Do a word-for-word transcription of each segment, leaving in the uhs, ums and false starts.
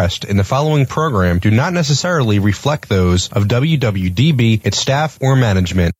expressed in the following program do not necessarily reflect those of W W D B, its staff, or management.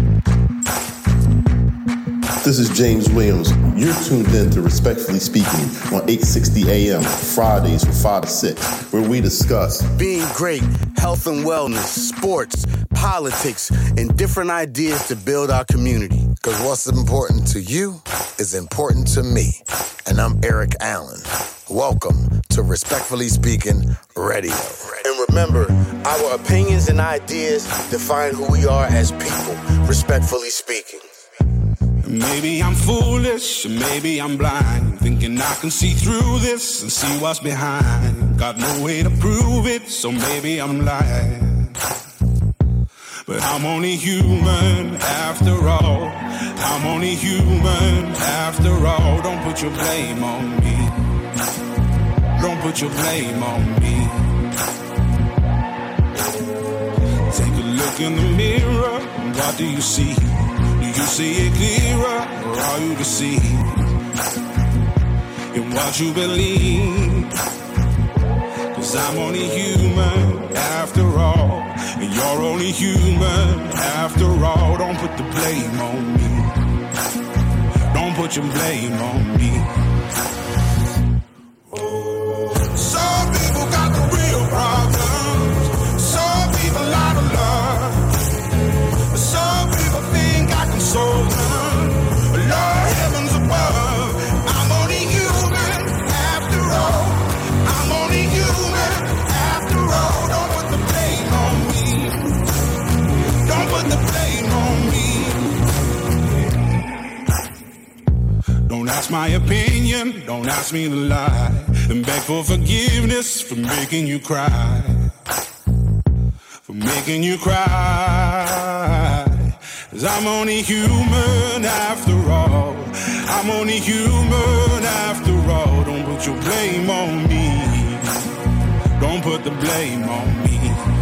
This is James Williams. You're tuned in to Respectfully Speaking on eight sixty A M, Fridays from five to six, where we discuss being great, health and wellness, sports, politics, and different ideas to build our community. Because what's important to you is important to me. And I'm Eric Allen. Welcome to Respectfully Speaking Radio. And remember, our opinions and ideas define who we are as people, respectfully speaking. Maybe I'm foolish, maybe I'm blind, thinking I can see through this and see what's behind. Got no way to prove it, so maybe I'm lying. But I'm only human after all. I'm only human after all. Don't put your blame on me. Don't put your blame on me. Take a look in the mirror, what do you see? Do you see it clearer, or are you deceived in what you believe? Cause I'm only human after all, and you're only human after all. Don't put the blame on me. Don't put your blame on me. Some people got the real problems. Some people out of love. Some people think I can solve them. Lord heavens above, I'm only human after all. I'm only human after all. Don't put the blame on me. Don't put the blame on me. Don't ask my opinion, don't ask me to lie, and beg for forgiveness for making you cry, for making you cry. Cause I'm only human after all. I'm only human after all. Don't put your blame on me. Don't put the blame on me.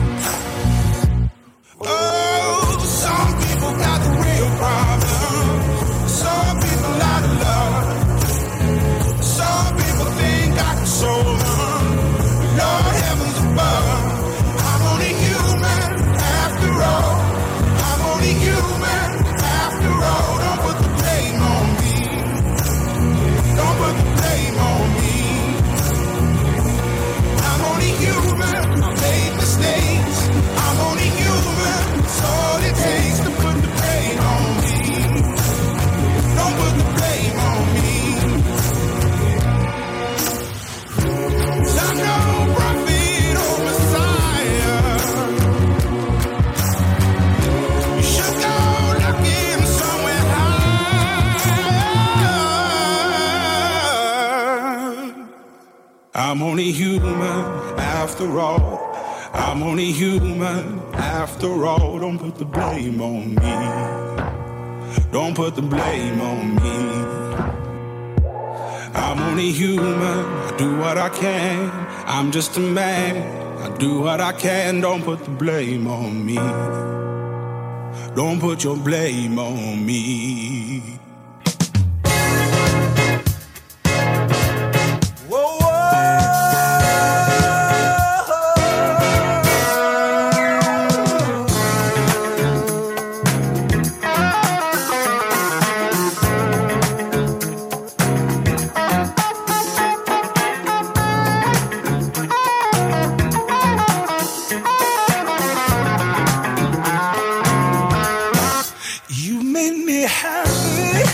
Oh, some people got the real problem. Some people out of love. Some people think I can solve them. Lord heavens above, I'm only human after all. I'm only human after all. Don't put the blame on me. Don't put the blame on me. I'm only human. I made mistakes. I'm only human. It's all it takes to put the blame on me. Don't put the blame on me. 'Cause I'm no prophet or Messiah. You should go looking somewhere high. I'm only human after all. I'm only human after all. Don't put the blame on me. Don't put the blame on me. I'm only human. I do what I can. I'm just a man. I do what I can. Don't put the blame on me. Don't put your blame on me. You made me happy.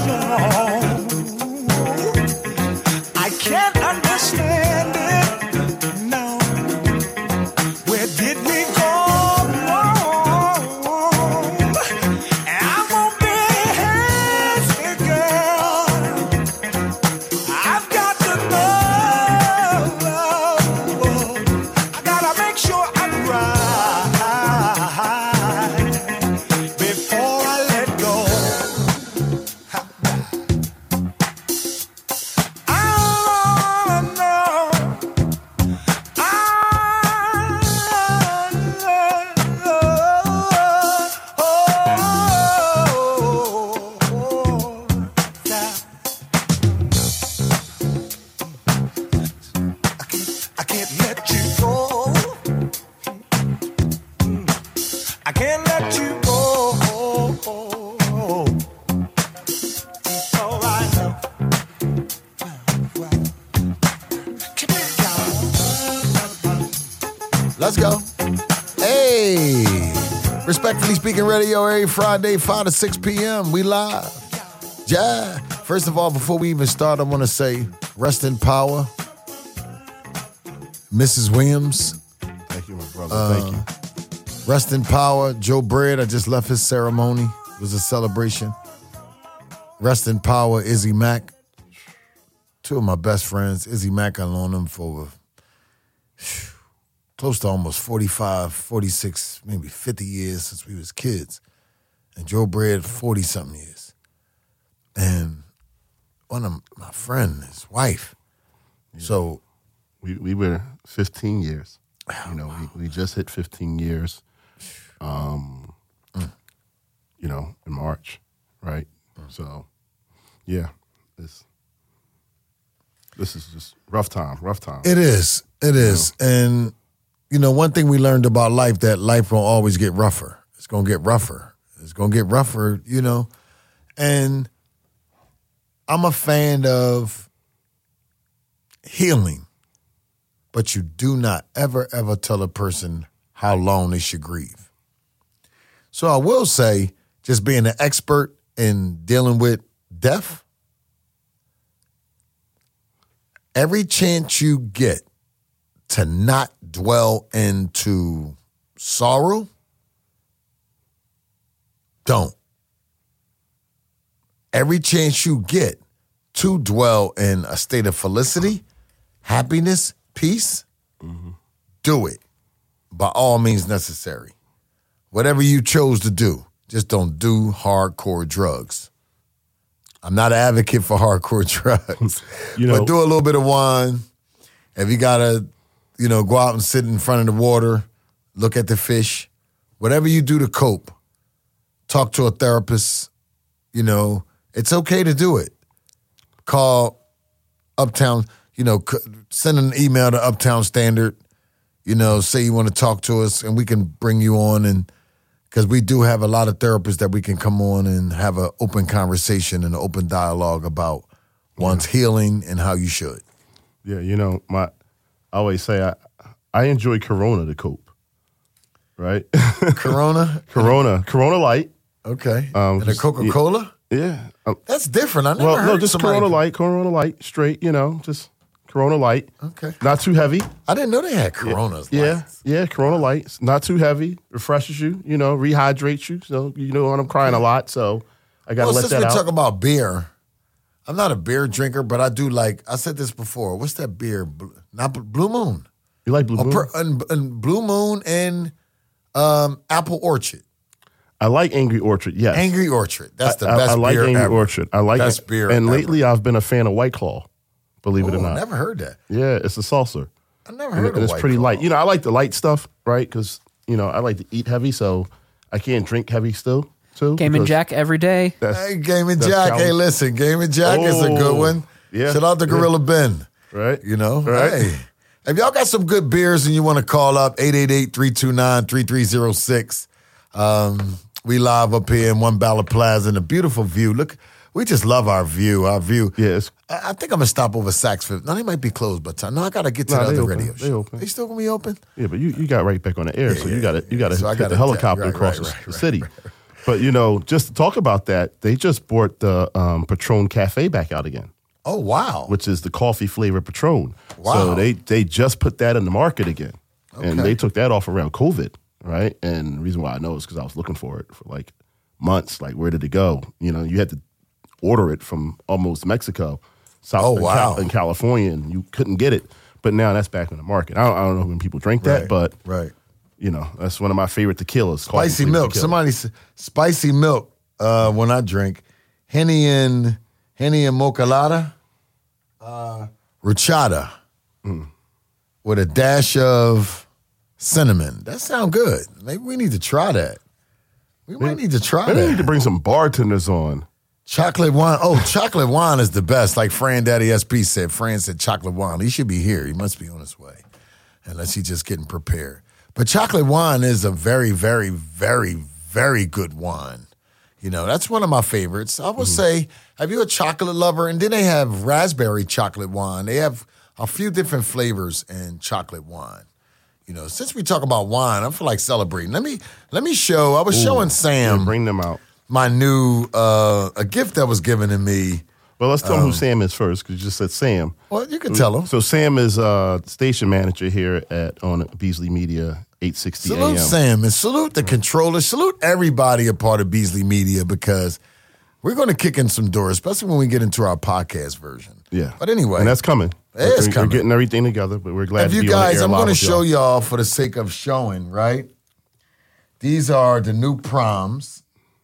I can't understand it. No. Where did we go wrong? I won't be hasty, girl. I've got to know. I gotta make sure I'm right before I let go. I can't let you go. I can't let you go. It's all right now. Keep it going. Let's go. Hey. Respectfully Speaking Radio every Friday, five to six p.m. We live. Yeah. First of all, before we even start, I want to say rest in power, Missus Williams. Thank you, my brother. Uh, Thank you. Rest in power, Joe Bread. I just left his ceremony. It was a celebration. Rest in power, Izzy Mack. Two of my best friends. Izzy Mack, I've known him for whew, close to almost forty-five, forty-six, maybe fifty years since we was kids. And Joe Bread, forty-something years. And one of my friend, his wife. Yeah. So we we were fifteen years. You know, we, we just hit fifteen years. Um, mm. You know, in March, right? Mm. So, yeah, this this is just rough time, rough time. It is, it is, you know? And you know, one thing we learned about life, that life won't always get rougher. It's gonna get rougher. It's gonna get rougher. You know, and I'm a fan of healing, but you do not ever, ever tell a person how long they should grieve. So I will say, just being an expert in dealing with death, every chance you get to not dwell into sorrow, don't. Every chance you get to dwell in a state of felicity, happiness, peace, mm-hmm. do it by all means necessary. Whatever you chose to do, just don't do hardcore drugs. I'm not an advocate for hardcore drugs, you know, but do a little bit of wine. If you gotta, you know, go out and sit in front of the water, look at the fish, whatever you do to cope, talk to a therapist, you know, it's okay to do it. Call Uptown, you know, send an email to Uptown Standard, you know, say you want to talk to us and we can bring you on, and because we do have a lot of therapists that we can come on and have an open conversation and an open dialogue about one's yeah. healing and how you should. Yeah, you know, my I always say I I enjoy Corona to cope, right? Corona? Corona. Corona Light. Okay. Um, and a Coca-Cola? Yeah. Um, That's different. I never well, heard no, just somebody... Corona Light, Corona Light, straight, you know, just Corona Light. Okay. Not too heavy. I didn't know they had Coronas. Yeah, lights. yeah, yeah, Corona Light. Not too heavy. Refreshes you, you know, rehydrates you. So, you know, I'm crying a lot, so I got to well, let since that we out. talk about beer, I'm not a beer drinker, but I do like, I said this before, what's that beer? Bl- Not Bl- Blue Moon. You like Blue Moon? Per, and, and Blue Moon and um, Apple Orchard. I like Angry Orchard, yes. Angry Orchard. That's the I, best I, I like beer Angry ever. Orchard. I like best it. beer And ever. lately I've been a fan of White Claw, believe it or Oh, not. never heard that. Yeah, it's a salsa. I never And, heard and of it's White pretty Claw. light. You know, I like the light stuff, right? Because, you know, I like to eat heavy, so I can't drink heavy still, too. Game and Jack every day. Hey, Game and that's Jack. challenge. Hey, listen, Game and Jack is a good Oh, one. yeah, Shout out to Gorilla yeah. Ben. Right. You know, Right. hey. If y'all got some good beers and you want to call up, eight eight eight, three two nine, three three zero six. Um, we live up here in One Ballard Plaza in a beautiful view. Look, we just love our view. Our view. Yes. I, I think I'm going to stop over Saks Fifth. No, they might be closed by time. No, I got to get to Nah, the they other open. radio They show. open. They still going to be open? Yeah, but you, you got right back on the air, Yeah, so yeah, you got to you got to So I hit gotta the helicopter right, across right, the, right, the right, city. right, But, you know, just to talk about that, they just brought the um, Patron Cafe back out again. Oh, wow. Which is the coffee flavored Patron. Wow. So they, they just put that in the market again. Okay. And they took that off around COVID, right? And the reason why I know is because I was looking for it for like months. Like, where did it go? You know, you had to order it from almost Mexico, South Oh, in wow. Cal- in California, and you couldn't get it. But now that's back in the market. I don't, I don't know when people drink that, Right, but right. you know, that's one of my favorite tequilas. coffee Spicy flavored milk. tequila. Somebody s- spicy milk. Uh, when I drink Henny and Henny and Mocolada, uh, Ruchata, Mm. with a dash of cinnamon. That sounds good. Maybe we need to try that. We might need to try Maybe that. we need to bring some bartenders on. Chocolate wine. Oh, chocolate wine is the best. Like Fran Daddy S P said. Fran said chocolate wine. He should be here. He must be on his way. Unless he's just getting prepared. But chocolate wine is a very, very, very, very good wine. You know, that's one of my favorites. I would say, have you a chocolate lover? And then they have raspberry chocolate wine. They have a few different flavors in chocolate wine. You know, since we talk about wine, I feel like celebrating. Let me let me show. I was Ooh, showing Sam yeah, bring them out. my new uh, a gift that was given to me. Well, let's tell Um, them who Sam is first, because you just said Sam. Well, you can tell him. So Sam is uh, station manager here at on Beasley Media, eight sixty A M. Salute Sam and salute the controller. Salute everybody a part of Beasley Media because we're going to kick in some doors, especially when we get into our podcast version. Yeah. But anyway. And that's coming. It is we're, coming. We're getting everything together, but we're glad If to you be on the guys, air I'm live going to with show y'all. y'all for the sake of showing, right? These are the new proms.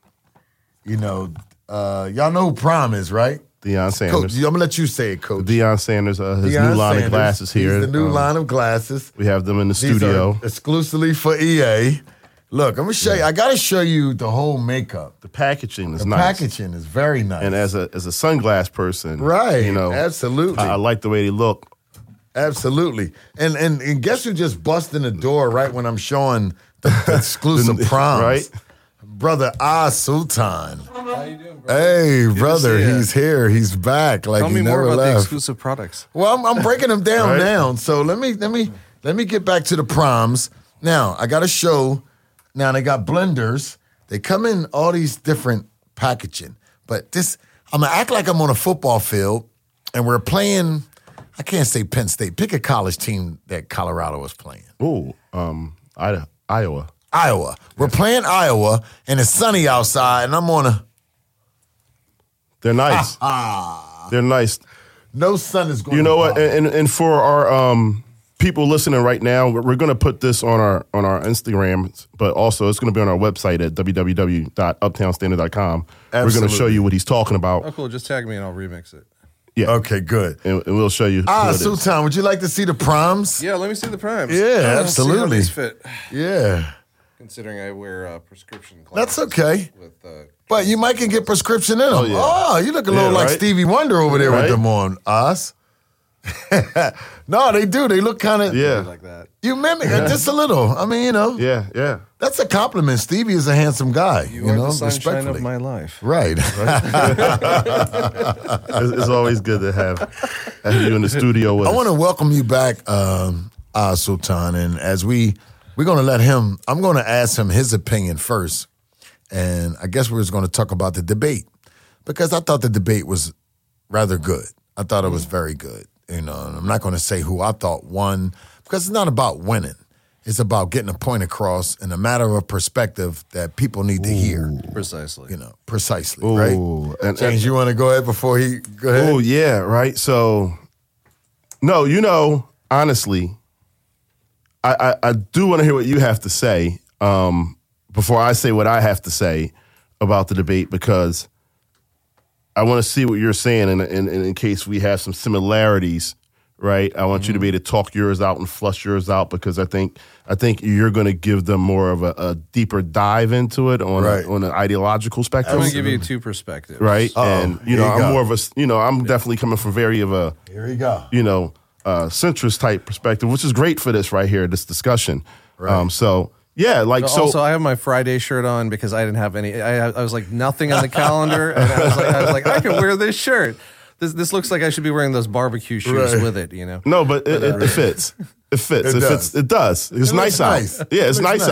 You know, uh, y'all know who prom is, right? Deion Coach, Sanders. I'm going to let you say it, Coach. Deion Sanders, uh, his Deion new line Sanders. of glasses here. He's the new Um, line of glasses. We have them in the These studio. are exclusively for E A. Look, I'm gonna show you. I gotta show you the whole makeup. The packaging is The nice. packaging is very nice. And as a as a sunglass person, Right, You know, absolutely. I, I like the way they look. Absolutely. And, and and guess who just busted in the door right when I'm showing the, the exclusive proms? Right? Brother Ah Sultan. How you doing, bro? Hey, brother, see ya. he's here. He's back. Like Tell he me more never about the left. exclusive products. Well, I'm, I'm breaking them down Right. now. So let me let me let me get back to the proms. Now I got to show. Now they got blenders. They come in all these different packaging. But this, I'm gonna act like I'm on a football field, and we're playing. I can't say Penn State. Pick a college team that Colorado was playing. Ooh, um, Ida, Iowa. Iowa. We're playing Iowa, and it's sunny outside, and I'm on a. They're nice. They're nice. No sun is going. You know to what? bother. And and for our um, people listening right now, we're, we're going to put this on our on our Instagram, but also it's going to be on our website at w w w dot uptown standard dot com. We're going to show Absolutely. you what he's talking about. Oh, cool. Just tag me and I'll remix it. Yeah, Okay, good. and, and we'll show you. Ah, who it is. Sultan, would you like to see the proms? Yeah, let me see the primes. Yeah, I wanna see how absolutely. these fit. Yeah. Considering I wear uh, prescription glasses. That's okay. With uh, But you might can get prescription in them. Oh, yeah. you look a Yeah, little like right? Stevie Wonder over there with Right? them on. Us? No, they do. They look kind of. Yeah, like that. You mimic it just a little. I mean, you know, yeah, yeah. that's a compliment. Stevie is a handsome guy. You, You, are know, the sunshine respectfully. of my life. Right. It's, it's always good to have, have you in the studio with I us. want to welcome you back, um, Ah Sultan. And as we, we're going to let him, I'm going to ask him his opinion first. And I guess we're just going to talk about the debate because I thought the debate was rather good. I thought it was very good. You know, and I'm not going to say who I thought won because it's not about winning. It's about getting a point across in a matter of perspective that people need to hear. Precisely. You know, precisely, Ooh, right? and- James, you want to go ahead before he go ahead? Oh yeah, right. So, no, you know, honestly, I I, I do want to hear what you have to say um, before I say what I have to say about the debate because I want to see what you're saying, and in, in, in case we have some similarities, right? I want you to be able to talk yours out and flush yours out because I think I think you're going to give them more of a, a deeper dive into it on Right. a, on an ideological spectrum, I'm going to give you two perspectives. right? Uh-oh, and you here know, you I'm go. more of a, you know, I'm definitely coming from very of a, Here we go. you know, uh, centrist type perspective, which is great for this right here, this discussion. Right. Um, so yeah, like so. also, I have my Friday shirt on because I didn't have any. I, I was like nothing on the calendar, and I was like, I was like, I can wear this shirt. This this looks like I should be wearing those barbecue shoes Right. with it. You know. no, but it, it, it fits. It fits. It It, does. fits. It does. It's It nice looks out. nice. Yeah, it's It looks nice, nice. out.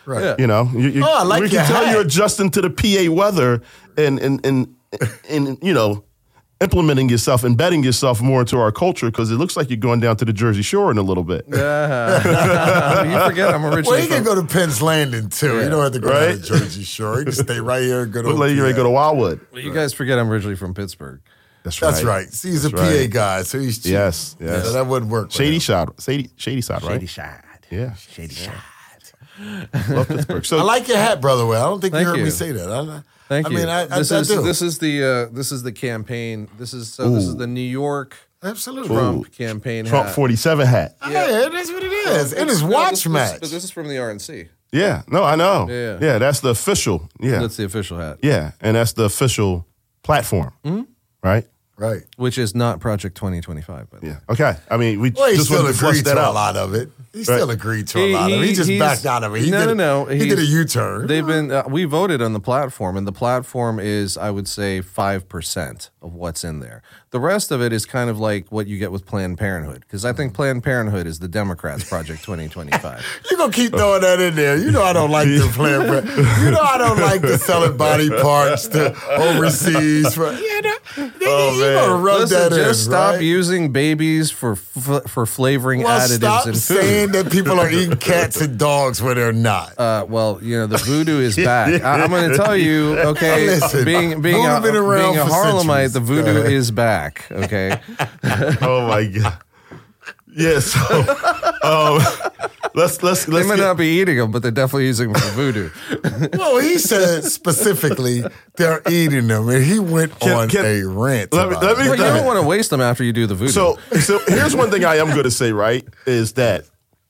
Right. Yeah. You know, you, you, Oh, I like we your can tell hat. you're adjusting to the P A weather and and and and you know, implementing yourself, embedding yourself more into our culture because it looks like you're going down to the Jersey Shore in a little bit. Uh, you forget I'm originally Well, he can from, go to Penn's Landing too. Yeah. You don't have to go Right? to the Jersey Shore. He can stay right here and go to. Look like you're ready to go to Wildwood. well, you guys forget I'm originally from Pittsburgh. That's right. That's right. See, he's a That's P A right. guy, so he's cheap. Yes, yes. So that wouldn't work. with Shady him. side, shady, shady side, right? side. Yeah, Shady side. love Pittsburgh. So I like your hat, brother. Will. I don't think Thank you heard you. me say that. I, Thank I you. mean, I, I, this I is do. this is the uh, this is the campaign. This is so this is the New York Absolutely. Trump campaign Trump hat. forty-seven hat. Yeah, that's what it is. It is No, watch this, match. This, but this is from the R N C. Yeah, no, I know. Yeah. yeah, that's the official. Yeah, That's the official hat, yeah, and that's the official platform, Mm-hmm. right? right. which is not Project twenty twenty-five. By the way. Yeah. Okay. I mean, we Well, he just still wanted to flush agreed that to a out. lot of it. He Right. still agreed to a He- lot of it. He he- just he's- backed out of it. He no, did, no, no. He did a He's- U-turn. They've been. Uh, we voted on the platform, and the platform is, I would say, five percent of what's in there. The rest of it is kind of like what you get with Planned Parenthood, because I think Planned Parenthood is the Democrats' Project twenty twenty-five. You're going to keep throwing that in there. You know I don't like the plan. You know I don't like to selling body parts to overseas. For, you know, Oh, you're man. going to rub Listen, that just in, stop right? using babies for f- for flavoring Well, additives stop in food. saying that people are eating cats and dogs when they're not. Uh, well, you know, the voodoo is back. I, I'm going to tell you, okay, Listen, being being voodoo a, been around being a for Harlemite, centuries. the Go voodoo ahead. is back. Okay, Oh my god. Yeah. So, um, let's let's they let's might get, not be eating them, but they're definitely using them for voodoo. Well, he said specifically they're eating them, and he went Can- on can- a rant. let me- about let it. me- Well, you Damn don't it. want to waste them after you do the voodoo. So so here's one thing I am going to say. Right, is that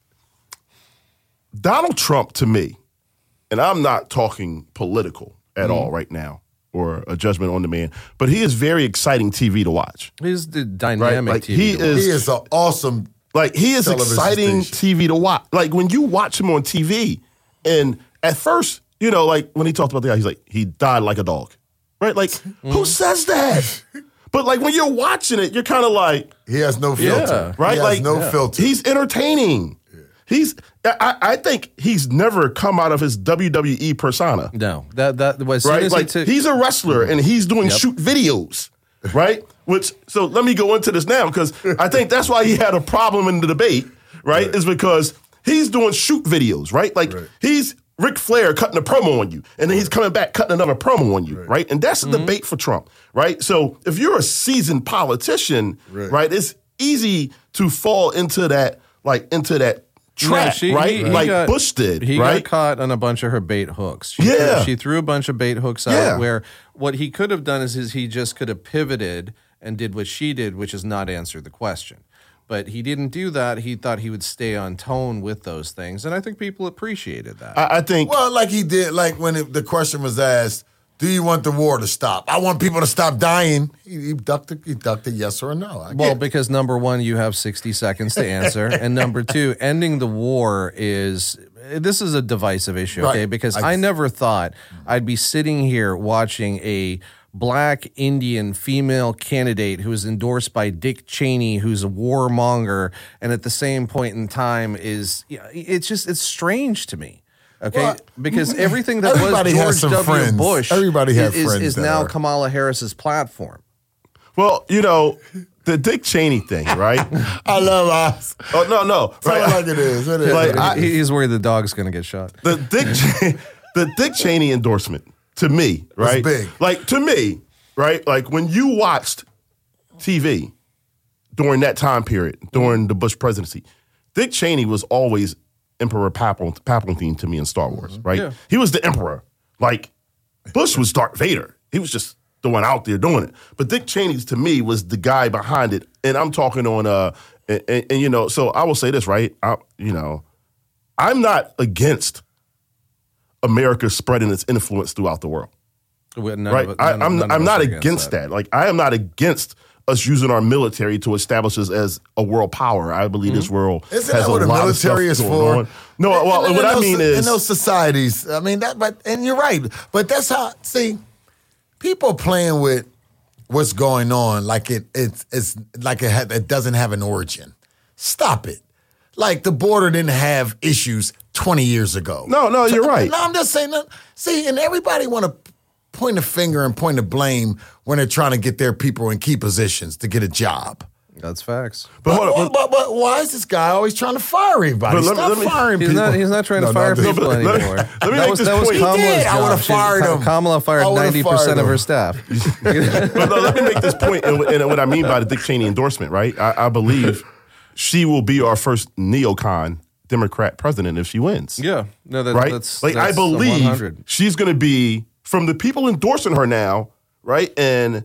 Donald Trump to me, and I'm not talking political at Mm-hmm. all right now or a judgment on the man, but he is very exciting T V to watch. he's the dynamic Like, T V. he to is- watch. He is an awesome. Like he is Television exciting station. T V to watch. Like when you watch him on T V, and at first, you know, like when he talked about the guy, he's like, he died like a dog, right? Like who says that? But like when you're watching it, you're kind of like, He has no filter. Yeah. right? He has like no filter. He's entertaining. He's. I, I think he's never come out of his W W E persona. no, that that was as soon Right? as Like he took. he's a wrestler and he's doing Yep. shoot videos, right? Which so let me go into this now because I think that's why he had a problem in the debate, right? Right. Is because he's doing shoot videos, right? Like Right. he's Ric Flair cutting a promo on you, and then he's coming back cutting another promo on you, right? And that's a debate for Trump, right? So if you're a seasoned politician, Right. right, it's easy to fall into that, like into that No, trap, she- right? he- he like got- Bush did, He right? got caught on a bunch of her bait hooks. She Yeah. threw, she threw a bunch of bait hooks out Yeah. where what he could have done is, is he just could have pivoted and did what she did, which is not answer the question. But he didn't do that. He thought he would stay on tone with those things, and I think people appreciated that. I, I think. Well, like he did, like when it, the question was asked, "Do you want the war to stop?" I want people to stop dying. He, he ducked. A, he ducked a yes or a no. I Well, get it. because number one, you have sixty seconds to answer, and number two, ending the war is this is a divisive issue, okay? Right. Because I- I never thought I'd be sitting here watching a black Indian female candidate who is endorsed by Dick Cheney, who's a warmonger, and at the same point in time is yeah, it's just it's strange to me. Okay, Well, because everything that was everybody has George some W. friends. Bush Everybody has is, friends is that now are- Kamala Harris's platform. Well, you know, the Dick Cheney thing, right? I love us. Oh no, no, Tell right? it like it is. It is. Like, I- He- He's worried the dog's going to get shot. the Dick, Che- the Dick Cheney endorsement to me, right? big. Like to me, right? Like when you watched T V during that time period, during the Bush presidency, Dick Cheney was always Emperor Palpatine, Palpatine to me in Star Wars, right? Yeah. He was the Emperor. Like Bush was Darth Vader. He was just the one out there doing it. But Dick Cheney to me was the guy behind it. And I'm talking on uh and, and, and, you know, so I will say this, right? I, you know, I'm not against America spreading its influence throughout the world. None Right? of it- I, none of- I'm none of I'm us not are against that. Like I am not against us using our military to establish us as a world power. I believe this world Isn't has that what a the lot of stuff military is going for? on. No, And- well, and what in I those- mean in is those societies. I mean that, but and you're right. But that's how. See, people playing with what's going on like it it's it's like it, ha- it doesn't have an origin. Stop it. like the border didn't have issues twenty years ago. No, no, you're right. No, I'm just saying. No, see, and everybody want to point a finger and point a blame when they're trying to get their people in key positions to get a job. That's facts. But, But, hold on, but, but, but why is this guy always trying to fire everybody? But let me- Stop let me- firing He's people. not. He's not trying to No, fire no, people let me- anymore. let me that make was this that was point. He Kamala's did. I job. would've She- fired him. Kamala fired I would've ninety percent fired of her him. staff. but no, let me make this point and, and what I mean by the Dick Cheney endorsement, right? I, I believe she will be our first neocon Democrat president if she wins. Yeah, no, that, right? that's like that's I a one believe hundred. she's going to be from the people endorsing her now, right? And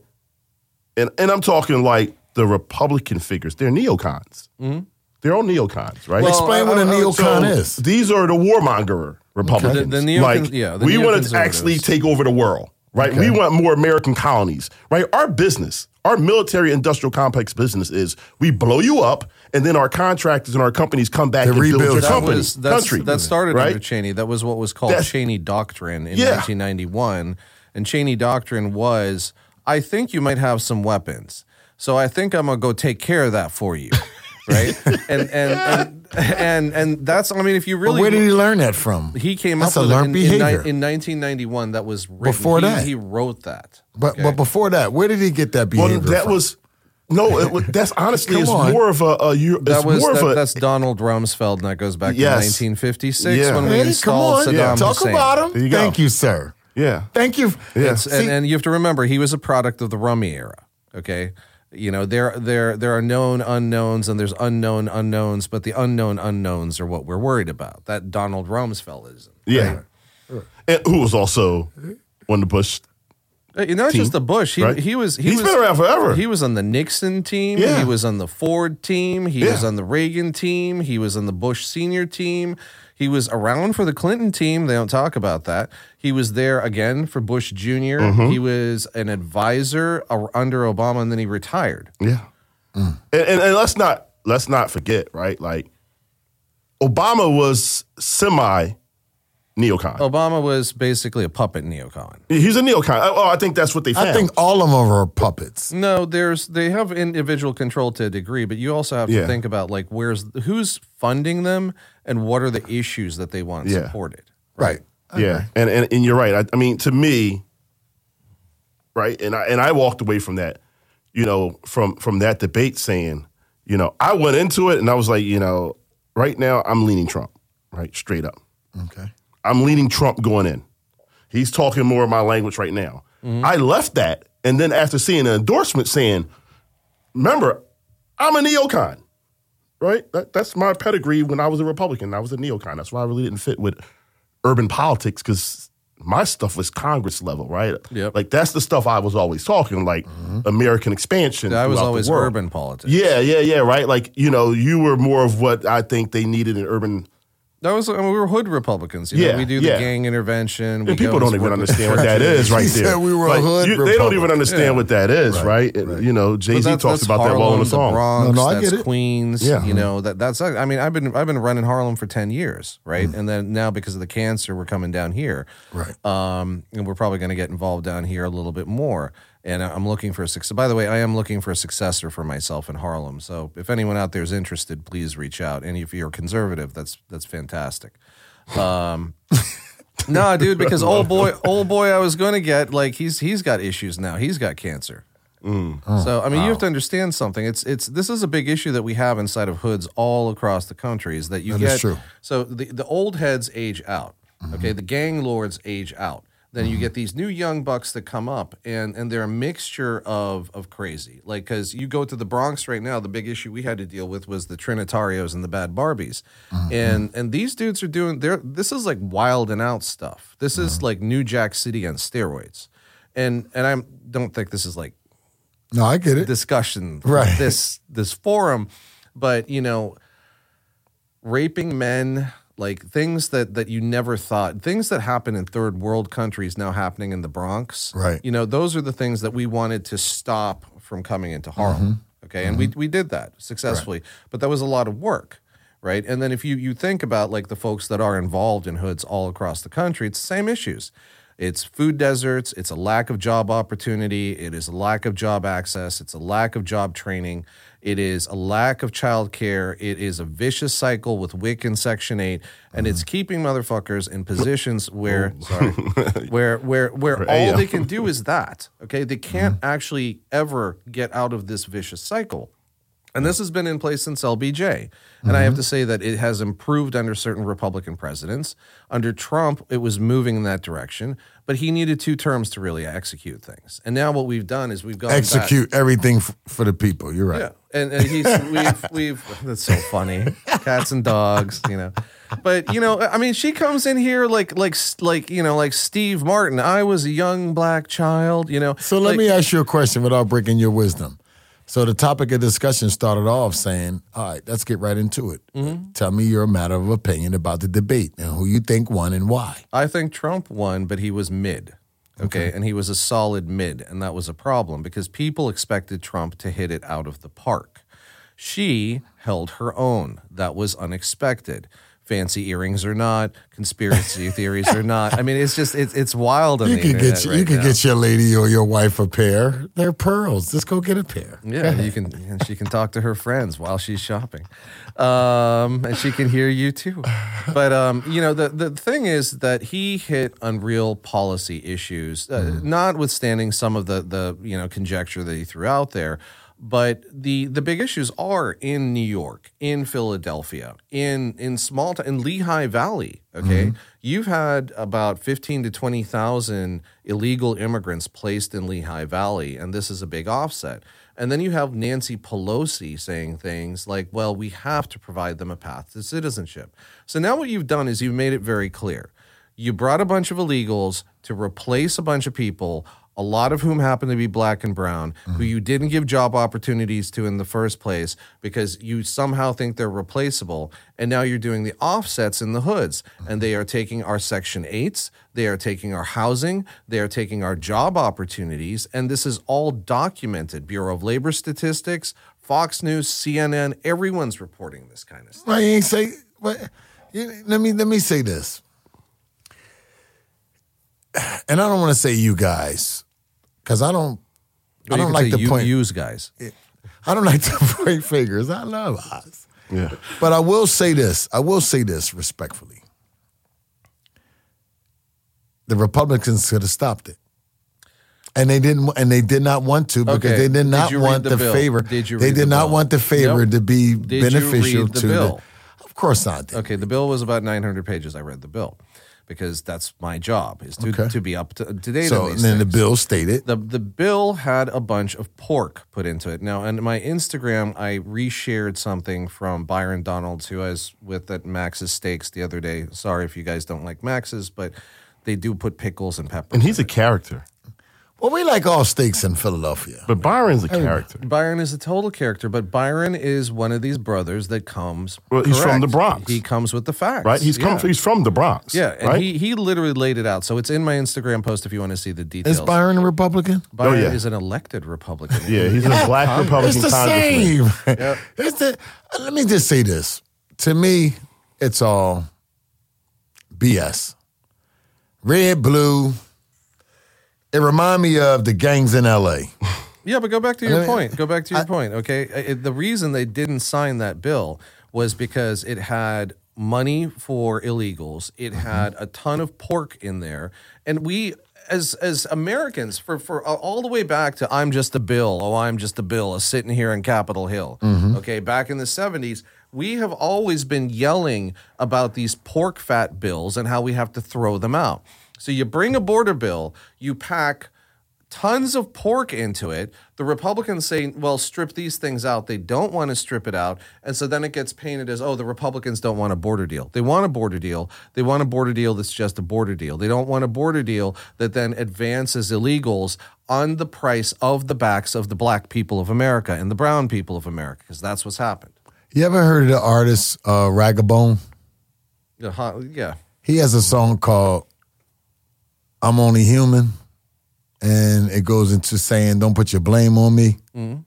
and and I'm talking like the Republican figures. They're neocons. Mm-hmm. They're all neocons, right? Well, Explain what a neocon is. These are the warmonger Republicans. The- the neocons- like, yeah, the we want to neoconservatives. actually take over the world, right? Okay. We want more American colonies, right? Our business, our military industrial complex business is we blow you up, and then our contractors and our companies come back They and build rebuild your you. That company, was that's, country. that started right? under Cheney. That was what was called That's- Cheney Doctrine in Yeah. nineteen ninety-one. And Cheney Doctrine was, I think you might have some weapons, so I think I'm gonna go take care of that for you, right? and, and and and and that's, I mean, if you But really, where did he learn that from? he came That's up a with it learned in, in, behavior. ni- in nineteen ninety-one. That was written. Before he, that. he wrote that. But okay? but before that, where did he get that Well, behavior that from? was no. It, was- that's honestly Come it's on. more of a. a you- That it's was more that, of a. that's Donald Rumsfeld, and that goes back Yes. to nineteen fifty-six Yeah. when we Hey, come installed on, Saddam talk Hussein. about him. There you go. Thank you, sir. yeah. Thank you. Yeah. It's, and, See, and you have to remember, he was a product of the Rummy era. Okay, you know there there there are known unknowns and there's unknown unknowns, but the unknown unknowns are what we're worried about. That Donald Rumsfeldism. Yeah. And who was also on the Bush. Uh, Not Team, just the Bush. He right? he was he He's was, been around forever. He was on the Nixon team. Yeah. He was on the Ford team. He Yeah. was on the Reagan team. He was on the Bush senior team. He was around for the Clinton team. They don't talk about that. He was there again for Bush Junior Mm-hmm. He was an advisor uh, under Obama, and then he retired. Yeah. And, and, and let's not let's not forget, right? Like Obama was semi neocon. Obama was basically a puppet neocon. He's a neocon. Oh, I think that's what they found. I think all of them are puppets. No, there's they have individual control to a degree, but you also have to Yeah. think about like where's who's funding them and what are the issues that they want Yeah. supported. Right. Yeah, and, and and you're right. I, I mean, to me, right, and I and I walked away from that, you know, from from that debate saying, you know, I went into it and I was like, you know, right now I'm leaning Trump, right, straight up. Okay. I'm leaning Trump going in. He's talking more of my language right now. I left that, and then after seeing an endorsement saying, remember, I'm a neocon, right? That, that's my pedigree when I was a Republican. I was a neocon. That's why I really didn't fit with urban politics because my stuff was Congress level, right? Yep. Like that's the stuff I was always talking, like American expansion. I was throughout the always world. urban politics. Yeah, yeah, yeah, right? Like, you know, you were more of what I think they needed in urban. That was, I mean, we were hood Republicans. You know, Yeah, we do the yeah. gang intervention. We And people go don't and even work with understand what that churches. is right He there. said we were a Like, hood you- They don't even Republic. understand Yeah. what that is, Right, right? And, right. You know, But Jay-Z that's, talks that's about that well in Harlem, the song. The Bronx, No, no, I that's get it. Queens. Yeah. You know that that's. I mean, I've been I've been running Harlem for ten years, right? Mm. And then now because of the cancer, we're coming down here, Right. Um, and we're probably going to get involved down here a little bit more. And I'm looking for a success. By the way, I am looking for a successor for myself in Harlem. So if anyone out there is interested, please reach out. And if you're conservative, that's that's fantastic. Um, no, dude, because old boy, old boy, I was going to get like he's he's got issues now. He's got cancer. So I mean, you have to understand something. It's it's this is a big issue that we have inside of hoods all across the country. Is that you That get is true. so the the old heads age out. Okay, the gang lords age out. Then you get these new young bucks that come up, and and they're a mixture of of crazy. Like because you go to the Bronx right now, the big issue we had to deal with was the Trinitarios and the Bad Barbies, and and these dudes are doing they're this is like wild and out stuff. This is like New Jack City on steroids, and and I don't think this is like No, I get it. discussion for Right. this this forum, but you know, raping men, like things that that you never thought, things that happen in third world countries now happening in the Bronx. Right. You know, those are the things that we wanted to stop from coming into Harlem. Okay, and we we did that successfully, but that was a lot of work. Right. And then if you you think about like the folks that are involved in hoods all across the country, it's the same issues. It's food deserts. It's a lack of job opportunity. It is a lack of job access. It's a lack of job training. It is a lack of child care. It is a vicious cycle with W I C and Section eight, and it's keeping motherfuckers in positions where, sorry, where where where all they can do is that. Okay, they can't actually ever get out of this vicious cycle. And this has been in place since L B J. And mm-hmm. I have to say that it has improved under certain Republican presidents. Under Trump, it was moving in that direction, but he needed two terms to really execute things. And now what we've done is we've gone execute back. everything f- for the people. You're right. Yeah, and, and he's we've we've that's so funny. Cats and dogs, you know. But you know, I mean, she comes in here like like like you know like Steve Martin. I was a young black child, you know. So let like, me ask you a question without breaking your wisdom. So the topic of discussion started off saying, all right, let's get right into it. Mm-hmm. Tell me your matter of opinion about the debate and who you think won and why. I think Trump won, but he was mid. Okay? okay. And he was a solid mid. And that was a problem because people expected Trump to hit it out of the park. She held her own. That was unexpected. Fancy earrings or not, conspiracy theories or not. I mean, it's just it's it's wild on you the can internet get you, right you can now. get your lady or your wife a pair. They're pearls. Just go get a pair. Yeah, you can. And she can talk to her friends while she's shopping, um, and she can hear you too. But um, you know, the the thing is that he hit on real policy issues, uh, mm. notwithstanding some of the the you know conjecture that he threw out there. But the the big issues are in New York, in Philadelphia, in in small t- in Lehigh Valley. Okay, mm-hmm. You've had about fifteen to twenty thousand illegal immigrants placed in Lehigh Valley, and this is a big offset. And then you have Nancy Pelosi saying things like, "Well, we have to provide them a path to citizenship." So now what you've done is you've made it very clear. You brought a bunch of illegals to replace a bunch of people, a lot of whom happen to be black and brown, mm-hmm. who you didn't give job opportunities to in the first place because you somehow think they're replaceable. And now you're doing the offsets in the hoods. Mm-hmm. And they are taking our Section eights, they are taking our housing, they are taking our job opportunities. And this is all documented. Bureau of Labor Statistics, Fox News, C N N, everyone's reporting this kind of stuff. Well, you ain't say, well, you, let me let me say this. And I don't want to say you guys, because I don't, well, I don't like to you, point. Use guys. I don't like to point fingers. I love us. Yeah. But I will say this. I will say this respectfully. The Republicans could have stopped it, and they didn't. And they did not want to because okay. they did not did want the, the bill? favor. Did you? They read did the not bill? want the favor nope. to be did beneficial you read the to bill? the. Of course not. Okay, the bill was about nine hundred pages. I read the bill. Because that's my job, is to, okay. to be up to, to date so, on these and then things. the bill stated. The the bill had a bunch of pork put into it. Now, on my Instagram, I reshared something from Byron Donalds, who I was with at Max's Steaks the other day. Sorry if you guys don't like Max's, but they do put pickles and peppers. And he's in a it. character. Well, we like all steaks in Philadelphia. But Byron's a character. Byron is a total character, but Byron is one of these brothers that comes. Well, he's correct. from the Bronx. He comes with the facts. Right? He's yeah. come. He's from the Bronx. Yeah, and right? he, he literally laid it out. So it's in my Instagram post if you want to see the details. Is Byron a Republican? Byron Oh, yeah. is an elected Republican. Yeah, he's a black Republican It's the congressman. same. Yep. It's the, let me just say this. To me, it's all B S. Red, blue. It reminds me of the gangs in L A. Yeah, but go back to your I mean, point. Go back to your I, point, okay? It, the reason they didn't sign that bill was because it had money for illegals. It mm-hmm. had a ton of pork in there. And we, as as Americans, for, for all the way back to I'm just a bill, oh, I'm just a bill, sitting here in Capitol Hill, mm-hmm. okay, back in the seventies, we have always been yelling about these pork fat bills and how we have to throw them out. So you bring a border bill, you pack tons of pork into it. The Republicans say, well, strip these things out. They don't want to strip it out. And so then it gets painted as, oh, the Republicans don't want a border deal. They want a border deal. They want a border deal that's just a border deal. They don't want a border deal that then advances illegals on the price of the backs of the black people of America and the brown people of America, because that's what's happened. You ever heard of the artist uh, Ragabone? Uh, yeah. He has a song called I'm Only Human, and it goes into saying, don't put your blame on me. Mm-hmm.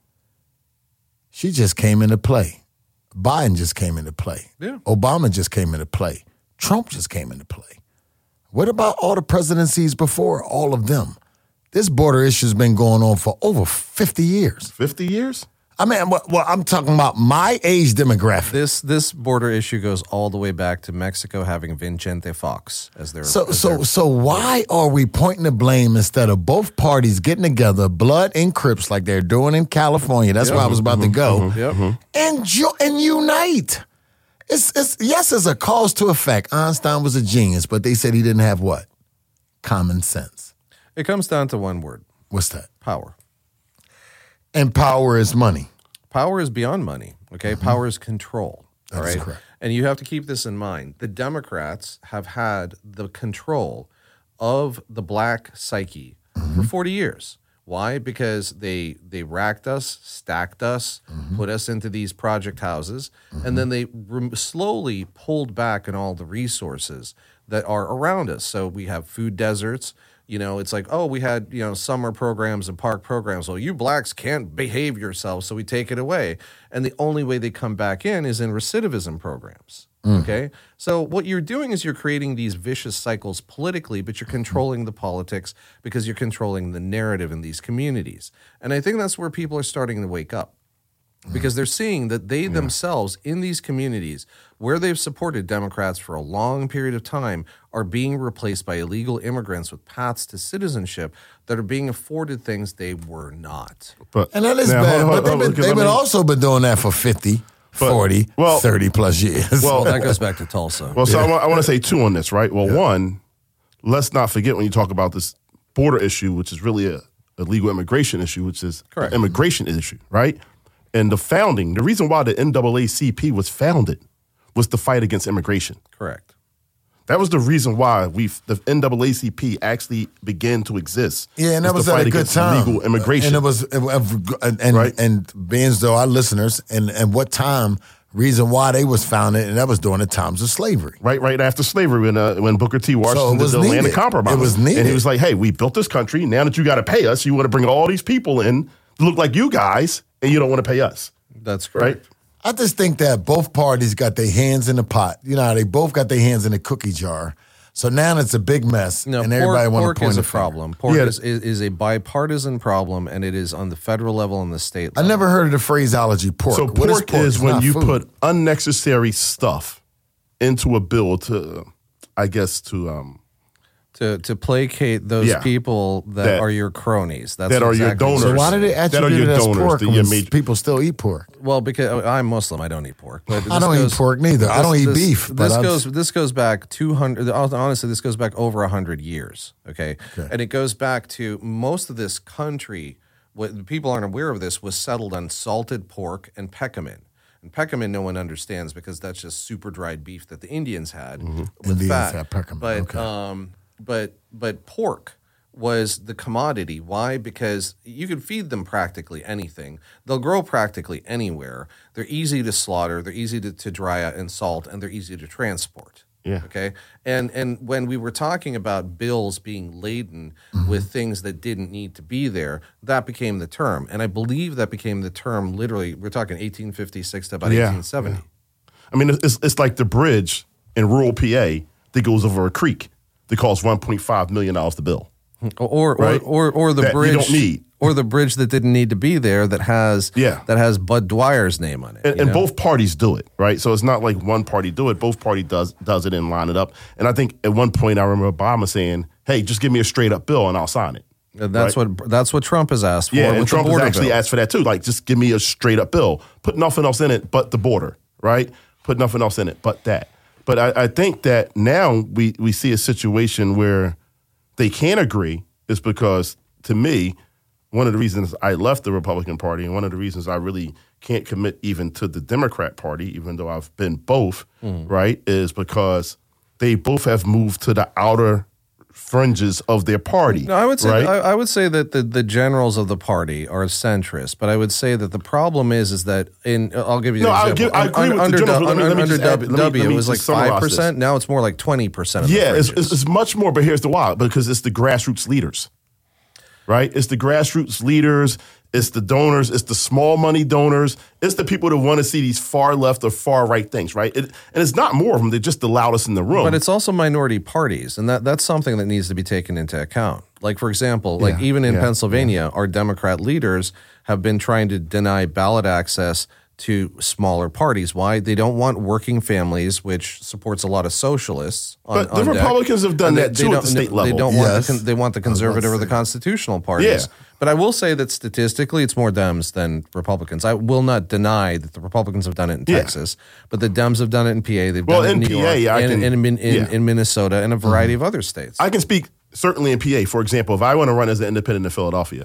She just came into play. Biden just came into play. Yeah. Obama just came into play. Trump just came into play. What about all the presidencies before all of them? This border issue's been going on for over fifty years. fifty years? I mean, well, well, I'm talking about my age demographic. This this border issue goes all the way back to Mexico having Vicente Fox as their. So, as so, their, so why are we pointing the blame instead of both parties getting together, blood and Crips, like they're doing in California? That's Yep. where I was about to go. Yep. And jo- and unite. It's, it's yes, it's a cause to effect. Einstein was a genius, but they said he didn't have what? Common sense. It comes down to one word: What's that? power. And power is money. Power is beyond money. Okay, power is control. That all is right, correct. and you have to keep this in mind. The Democrats have had the control of the black psyche for forty years. Why? Because they they racked us, stacked us, put us into these project houses, and then they re- slowly pulled back on all the resources that are around us. So we have food deserts. You know, it's like, oh, we had, you know, summer programs and park programs. Well, you blacks can't behave yourselves, so we take it away. And the only way they come back in is in recidivism programs. Okay? So what you're doing is you're creating these vicious cycles politically, but you're controlling the politics because you're controlling the narrative in these communities. And I think that's where people are starting to wake up. Because they're seeing that they themselves in these communities where they've supported Democrats for a long period of time are being replaced by illegal immigrants with paths to citizenship that are being afforded things they were not. But And that is now, bad. hold on, but they've hold on, been, okay, they've let been me- also been doing that for fifty, But- forty, well- thirty plus years. Well, That goes back to Tulsa. Well, so I, want, I want to say two on this, right? Well, one, let's not forget when you talk about this border issue, which is really a illegal immigration issue, which is Correct. an immigration issue, right? And the founding, the reason why the N double A C P was founded was to fight against immigration. Correct. That was the reason why we the N double A C P actually began to exist. Yeah, and that was was to at fight a good against time. illegal immigration. And it was, it, and and, Right. and being as though our listeners, and, and what time, reason why they was founded, and that was during the times of slavery. Right, right after slavery, when uh, when Booker T. Washington was did the Land needed. of Compromise, It was needed. and he was like, "Hey, we built this country. Now that you got to pay us, you want to bring all these people in to look like you guys, and you don't want to pay us, That's correct. right?" I just think that both parties got their hands in the pot. You know, how they both got their hands in the cookie jar. So now it's a big mess, No, and pork, everybody want pork to point is a the finger. problem. Pork Yeah. is, is, is a bipartisan problem, and it is on the federal level and the state I level. never heard of the phraseology pork. So What pork, pork? is It's when not you food. put unnecessary stuff into a bill to, I guess, to um, to to placate those Yeah. people that, That- are your cronies. That's that are your exactly- donors. So why did they That are attribute your it as donors, pork that when you made- people still eat pork? Well, because I'm Muslim, I don't eat pork. But I this don't goes- eat pork neither. I don't eat this- beef. but This I'm- goes this goes back two hundred. Honestly, this goes back over a hundred years. Okay? and it goes back to most of this country. What people aren't aware of this was settled on salted pork and peckermin. And peckermin, no one understands because that's just super dried beef that the Indians had with Indians fat. had peckermin, But okay. um, but but pork was the commodity. Why? Because you could feed them practically anything. They'll grow practically anywhere. They're easy to slaughter. They're easy to, to dry out and salt, and they're easy to transport. Yeah. Okay. And and when we were talking about bills being laden with things that didn't need to be there, that became the term. And I believe that became the term literally, we're talking eighteen fifty-six to about Yeah, eighteen seventy. I mean, it's it's like the bridge in rural P A that goes over a creek that costs one point five million dollars to build. Or, Right. or or or the That you bridge don't need. or the bridge that didn't need to be there that has Yeah. that has Bud Dwyer's name on it. And, you and know? both parties do it, right? So it's not like one party do it. Both party does does it and line it up. And I think at one point I remember Obama saying, "Hey, just give me a straight up bill and I'll sign it." And that's right. what that's what Trump has asked for. Yeah, with and the Trump has border actually bill. asked for that too. Like, just give me a straight up bill. Put nothing else in it but the border, right? Put nothing else in it but that. But I, I think that now we, we see a situation where they can agree is because, to me, one of the reasons I left the Republican Party and one of the reasons I really can't commit even to the Democrat Party, even though I've been both, Mm. right, is because they both have moved to the outer fringes of their party. No, I would say right? I, I would say that the, the generals of the party are centrist, but I would say that the problem is is that in I'll give you No, an I'll example. give- I agree Un- with the under generals, but let me- let me under just add- let me- W, let me it was like just summarize five this. percent. Now it's more like twenty percent. Of Yeah, the it's, fringes. it's, it's much more, but here's the why, because it's the grassroots leaders, right? It's the grassroots leaders. It's the donors. It's the small money donors. It's the people that want to see these far left or far right things, right? It, and it's not more of them. They're just the loudest in the room. But it's also minority parties, and that, that's something that needs to be taken into account. Like, for example, like Yeah, even in yeah, Pennsylvania, our Democrat leaders have been trying to deny ballot access to smaller parties. Why? They don't want working families, which supports a lot of socialists. On, But the on deck. Republicans have done And they- that they too at don't- the state They level. don't Yes. want the con- they want the conservative or the say. constitutional parties. Yeah. But I will say that statistically, it's more Dems than Republicans. I will not deny that the Republicans have done it in Yeah. Texas, but the Dems have done it in P A. They've Well, done it in, in New P A, York, I and, can- and in, in, yeah. in Minnesota, and a variety of other states. I can speak certainly in P A. For example, if I want to run as an independent in Philadelphia,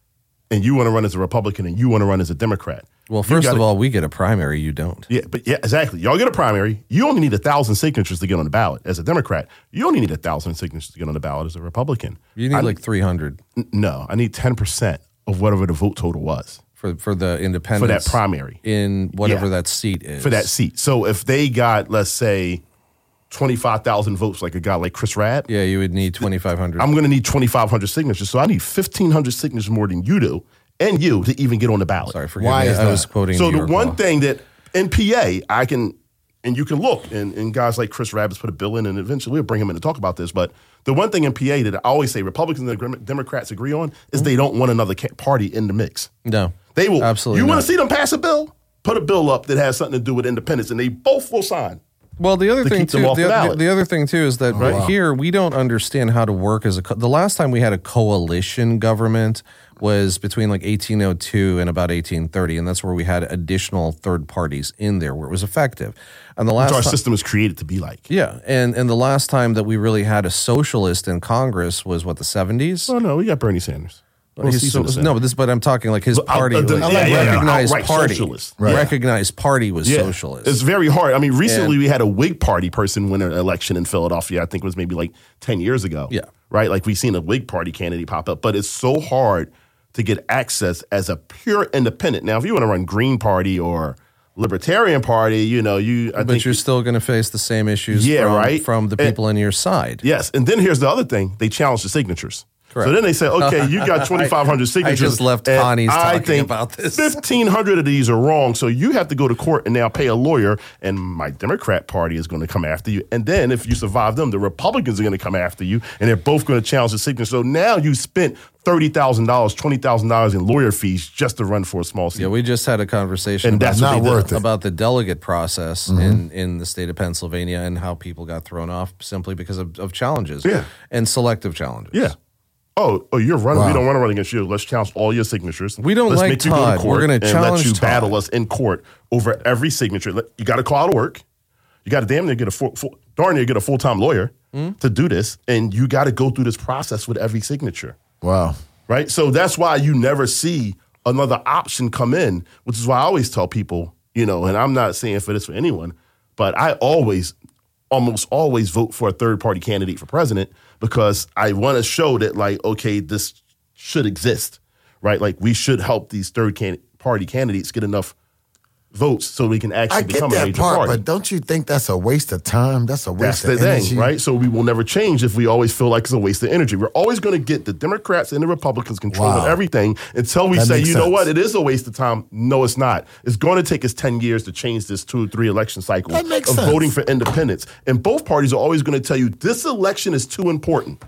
and you want to run as a Republican, and you want to run as a Democrat. well, you first gotta- of all, we get a primary. You don't. Yeah, but yeah, exactly. Y'all get a primary. You only need a thousand signatures to get on the ballot as a Democrat. You only need a thousand signatures to get on the ballot as a Republican. You need I- like three hundred n- no. I need ten percent of whatever the vote total was for for the for independents that primary in whatever Yeah. that seat is for that seat. So if they got, let's say, twenty five thousand votes, like a guy like Chris Rabb, Yeah, you would need twenty five hundred. I'm going to need twenty five hundred signatures. So I need fifteen hundred signatures more than you do, and you to even get on the ballot. Sorry, forgive Why me. is I was that? quoting. So New the York one law. thing that in P A, I can, and you can look, and, and guys like Chris Rabb has put a bill in, and eventually we'll bring him in to talk about this. But the one thing in P A that I always say Republicans and Democrats agree on is they don't want another ca- party in the mix. No, They will. absolutely. You want not. to see them pass a bill? Put a bill up that has something to do with independence, and they both will sign. Well, the other to thing keep them too, off the, the the, ballot. the other thing too is that right wow. here we don't understand how to work as a. Co- the last time we had a coalition government was between like eighteen oh two and about eighteen thirty, and that's where we had additional third parties in there where it was effective. And the last Which our ti- system is created to be like. yeah, and and the last time that we really had a socialist in Congress was what the seventies. Oh no, we got Bernie Sanders. Well, He's he's so- in the Senate. no, but this, but I'm talking like his But, uh, party, uh, the- like, yeah, yeah, yeah, recognized outright party, socialist. Right. recognized party was Yeah. socialist. It's very hard. I mean, recently And- we had a Whig Party person win an election in Philadelphia. I think it was maybe like ten years ago. Yeah. Right? Like we've seen a Whig Party candidate pop up, but it's so hard to get access as a pure independent. Now, if you want to run Green Party or Libertarian Party, you know, you I but think you're still going to face the same issues Yeah, from, right. from the And- people on your side. Yes, and then here's the other thing: they challenge the signatures. Correct. So then they say, okay, you got twenty-five hundred signatures. just left and Connie's I talking think about this. fifteen hundred of these are wrong, so you have to go to court and now pay a lawyer, and my Democrat Party is going to come after you. And then if you survive them, the Republicans are going to come after you, and they're both going to challenge the signature. So now you spent thirty thousand dollars, twenty thousand dollars in lawyer fees just to run for a small seat. Yeah, we just had a conversation And about, that's Not what they did. worth it. about the delegate process in, in the state of Pennsylvania and how people got thrown off simply because of, of challenges Yeah. and selective challenges. Yeah. Oh, oh, you're running. We Wow. don't want to run against you. Let's challenge all your signatures. We don't Let's like make you go Todd. to We're court gonna and challenge let you Todd. battle us in court over every signature. Let- You got to call out of work. You got to damn near get a full, full darn near get a full time lawyer to do this, and you got to go through this process with every signature. Wow. Right. So that's why you never see another option come in, which is why I always tell people, you know, and I'm not saying for this for anyone, but I always, almost always vote for a third party candidate for president because I want to show that, like, okay, this should exist, right? Like, we should help these third can- party candidates get enough votes so we can actually I get become a that major part, party. but don't you think that's a waste of time? That's a That's waste the of thing, energy. right? So we will never change if we always feel like it's a waste of energy. We're always going to get the Democrats and the Republicans controlling Wow. everything until we That say, makes you know sense. what, it is a waste of time. No, it's not. It's going to take us ten years to change this two or three election cycle That makes of sense. voting for independence. And both parties are always going to tell you this election is too important.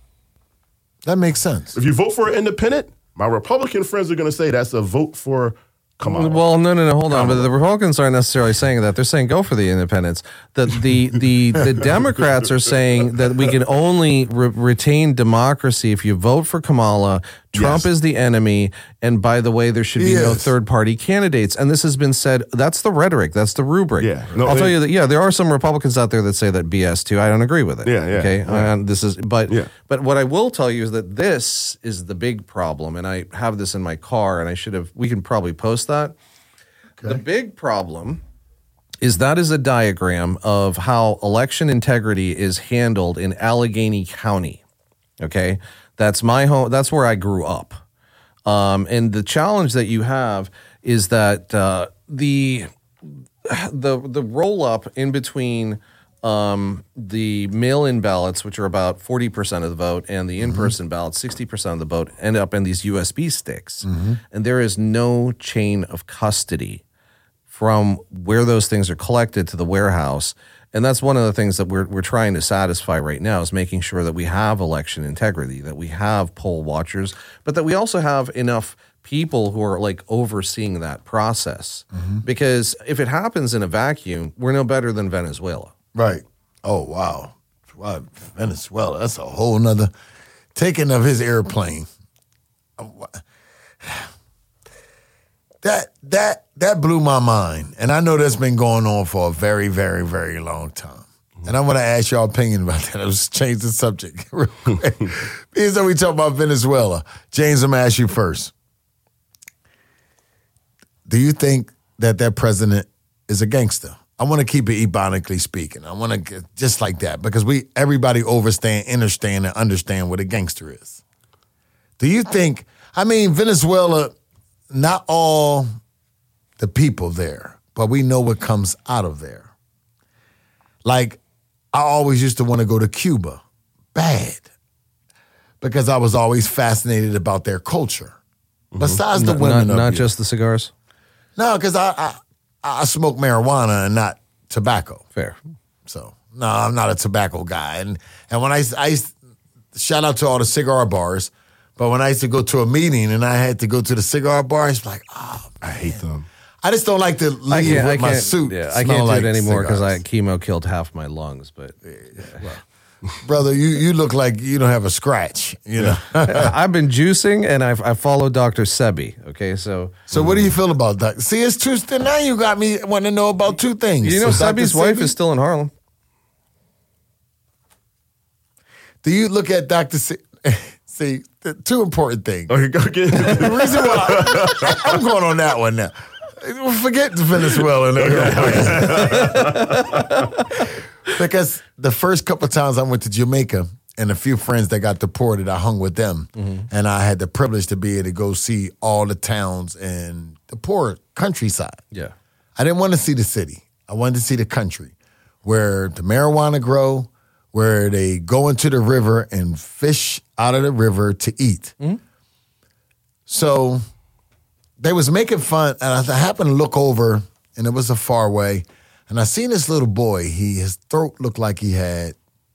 That makes sense. If you vote for an independent, my Republican friends are going to say that's a vote for Kamala. Well, no, no, no. Hold on. But the Republicans aren't necessarily saying that. They're saying go for the independents. The the the, the Democrats are saying that we can only re- retain democracy if you vote for Kamala. Trump Yes. is the enemy, and by the way, there should be He no is. third party candidates. And this has been said. That's the rhetoric. That's the rubric. Yeah. No, I'll tell it- you that. Yeah, there are some Republicans out there that say that B S too. I don't agree with it. Yeah, yeah, Okay. yeah. And this is, but Yeah. but what I will tell you is that this is the big problem, and I have this in my car, and I should have. We can probably post that. The big problem is that is a diagram of how election integrity is handled in Allegheny County. Okay, that's my home. That's where I grew up. Um, and the challenge that you have is that uh, the the the roll up in between um, the mail-in ballots, which are about forty percent of the vote, and the in-person ballots, sixty percent of the vote, end up in these U S B sticks. Mm-hmm. And there is no chain of custody from where those things are collected to the warehouse. And that's one of the things that we're we're trying to satisfy right now, is making sure that we have election integrity, that we have poll watchers, but that we also have enough people who are like overseeing that process. Mm-hmm. Because if it happens in a vacuum, we're no better than Venezuela. Right. Oh, wow. Wow. Venezuela, that's a whole nother taking of his airplane. That that that blew my mind. And I know that's been going on for a very, very, very long time. And I want to ask y'all opinion about that. Let's change the subject real quick. Because we talk about Venezuela. James, I'm going to ask you first. Do you think that that president is a gangster? I want to keep it ebonically speaking. I want to get just like that, because we everybody overstand, understand, and understand what a gangster is. Do you think, I mean, Venezuela, not all the people there, but we know what comes out of there. Like, I always used to want to go to Cuba, bad, because I was always fascinated about their culture. Besides the Not- women not, of not you. just the cigars. No, because I, I I smoke marijuana and not tobacco. Fair. So no, I'm not a tobacco guy. And and when I used, I used shout out to all the cigar bars, but when I used to go to a meeting and I had to go to the cigar bar, it's like, oh, I hate them. I just don't like to leave I can't, with I my can't, suit. yeah, I smell can't like do it anymore because I cigars. chemo killed half my lungs. But Brother, you you look like you don't have a scratch. You know. I've been juicing and I've I follow Doctor Sebi. Okay, so So what do you feel about that? See, it's two. Now you got me wanting to know about two things. you know So Doctor Sebi's wife Sebi- is still in Harlem. Do you look at Doctor Se- See, the two important things. Okay, go get The reason why I, I'm going on that one now. Forget the Venezuela. Because the first couple of times I went to Jamaica and a few friends that got deported, I hung with them. And I had the privilege to be able to go see all the towns in the poor countryside. Yeah. I didn't want to see the city. I wanted to see the country where the marijuana grow, where they go into the river and fish out of the river to eat. So they was making fun, and I happened to look over, and it was a far way, and I seen this little boy. He his throat looked like he had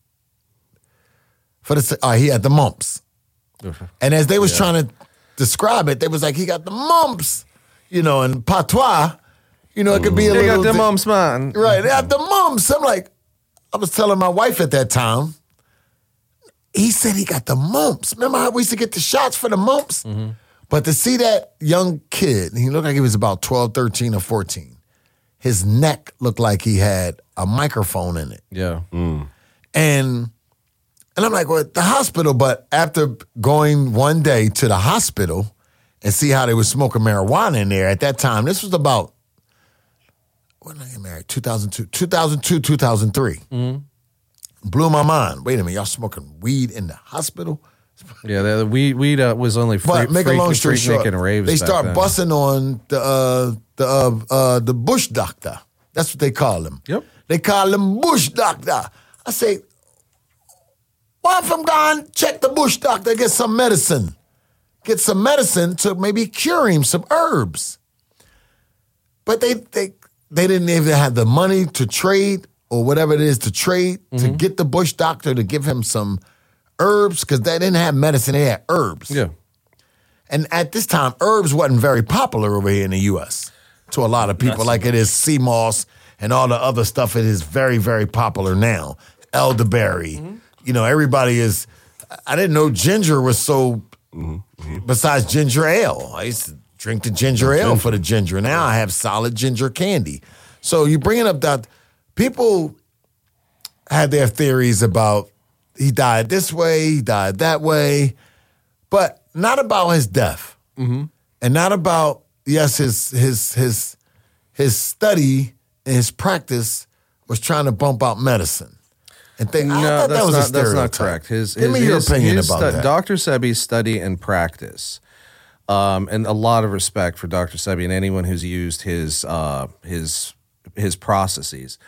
for the uh, he had the mumps, and as they was trying to describe it, they was like he got the mumps, you know, and patois, you know, it could be a They little got the di- mumps, man. Right, they have the mumps. I'm like, I was telling my wife at that time, he said he got the mumps. Remember how we used to get the shots for the mumps? But to see that young kid, he looked like he was about twelve, thirteen, or fourteen. His neck looked like he had a microphone in it. Yeah. And and I'm like, well, the hospital, but after going one day to the hospital and see how they were smoking marijuana in there, at that time, this was about, when did I get married? two thousand two, two thousand two, two thousand three. Blew my mind. Wait a minute, y'all smoking weed in the hospital? Yeah, the, the weed, weed uh, was only free, But make a freak, long story freaknik short, and raves they back start then. busting on the uh, the uh, uh, the bush doctor. That's what they call him. Yep. They call him bush doctor. I say, why if I'm gone, check the bush doctor, get some medicine. Get some medicine to maybe cure him, some herbs. But they they they didn't even have the money to trade or whatever it is to trade to get the bush doctor to give him some herbs, because they didn't have medicine, they had herbs. Yeah. And at this time, herbs wasn't very popular over here in the U S to a lot of people, like it is sea moss and all the other stuff. It is very, very popular now. Elderberry. You know, everybody is, I didn't know ginger was so, besides ginger ale. I used to drink the ginger ale for the ginger. Now I have solid ginger candy. So you're bringing up that people had their theories about he died this way, he died that way, but not about his death, and not about yes, his his his his study and his practice was trying to bump out medicine. And think, I No, thought that's that was a not, that's not stereotype. correct. His, Give his, me your his- opinion his about stu- that. Doctor Sebi's study and practice, um, and a lot of respect for Doctor Sebi and anyone who's used his uh, his his processes.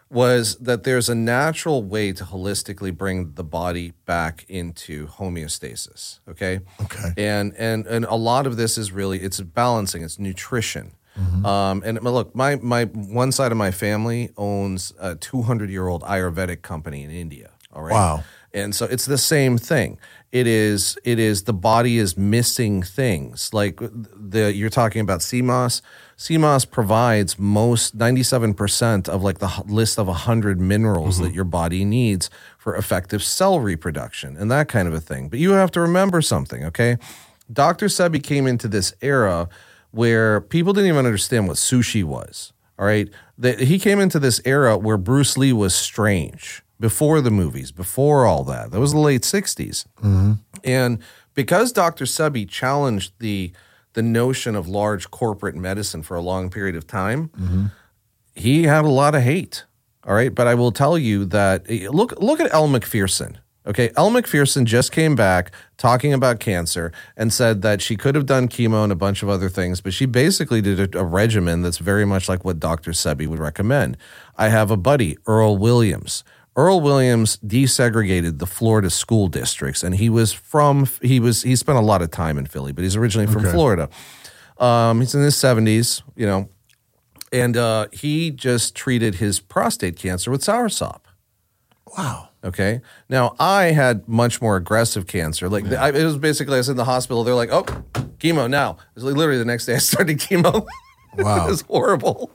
was that there's a natural way to holistically bring the body back into homeostasis. Okay. Okay. And and and a lot of this is really it's balancing, it's nutrition. Mm-hmm. Um, and look, my my one side of my family owns a two hundred year old Ayurvedic company in India. All right. Wow. And so it's the same thing. It is it is the body is missing things. Like the you're talking about C M O S. C M O S provides most ninety-seven percent of like the list of one hundred minerals Mm-hmm. that your body needs for effective cell reproduction and that kind of a thing. But you have to remember something, okay? Doctor Sebi came into this era where people didn't even understand what sushi was, all right? The, he came into this era where Bruce Lee was strange. Before the movies, before all that. That was the late sixties. Mm-hmm. And because Doctor Sebi challenged the the notion of large corporate medicine for a long period of time, Mm-hmm. he had a lot of hate. All right. But I will tell you that look look at Elle Macpherson. Okay. Elle Macpherson just came back talking about cancer and said that she could have done chemo and a bunch of other things, but she basically did a, a regimen that's very much like what Doctor Sebi would recommend. I have a buddy, Earl Williams. Earl Williams desegregated the Florida school districts, and he was from he was he spent a lot of time in Philly, but he's originally from Okay. Florida. Um, he's in his seventies, you know, and uh, he just treated his prostate cancer with soursop. Wow. Okay. Now I had much more aggressive cancer. Like I, it was basically I was in the hospital. They're like, "Oh, chemo now." It was like literally the next day I started chemo. Wow. It was horrible.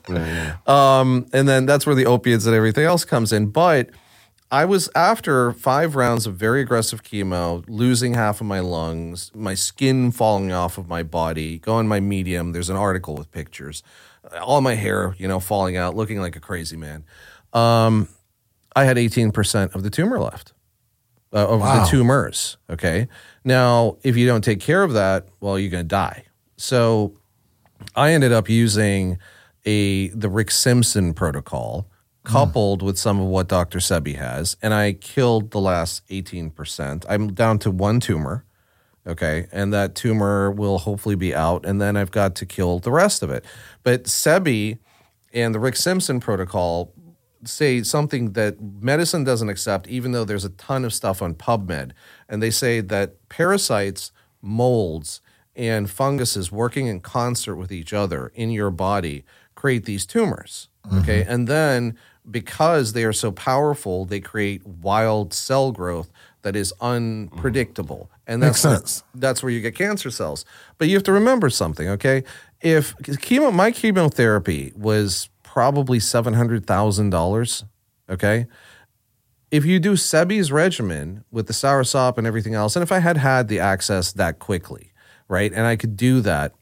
Um, and then that's where the opiates and everything else comes in. But I was after five rounds of very aggressive chemo, losing half of my lungs, my skin falling off of my body, going my medium. There's an article with pictures, all my hair, you know, falling out, looking like a crazy man. Um, I had eighteen percent of the tumor left, uh, of Wow. the tumors. Okay. Now, if you don't take care of that, well, you're going to die. So I ended up using a the Rick Simpson protocol coupled with some of what Doctor Sebi has, and I killed the last eighteen percent. I'm down to one tumor, okay, and that tumor will hopefully be out, and then I've got to kill the rest of it. But Sebi and the Rick Simpson protocol say something that medicine doesn't accept, even though there's a ton of stuff on PubMed, and they say that parasites, molds, and funguses working in concert with each other in your body create these tumors, okay? Mm-hmm. And then because they are so powerful, they create wild cell growth that is unpredictable. And that's Makes where, sense. that's where you get cancer cells. But you have to remember something, okay? If chemo, my chemotherapy was probably seven hundred thousand dollars, okay? If you do Sebi's regimen with the soursop and everything else, and if I had had the access that quickly, right, and I could do that,